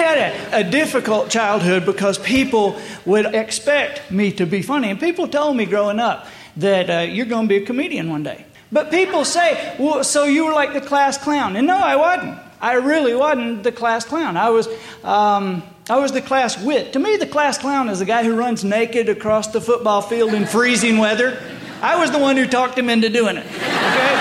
had a difficult childhood because people would expect me to be funny. And people told me growing up that you're going to be a comedian one day. But people say, well, so you were like the class clown. And no, I wasn't. I really wasn't the class clown. I was the class wit. To me, the class clown is the guy who runs naked across the football field in freezing weather. I was the one who talked him into doing it. Okay?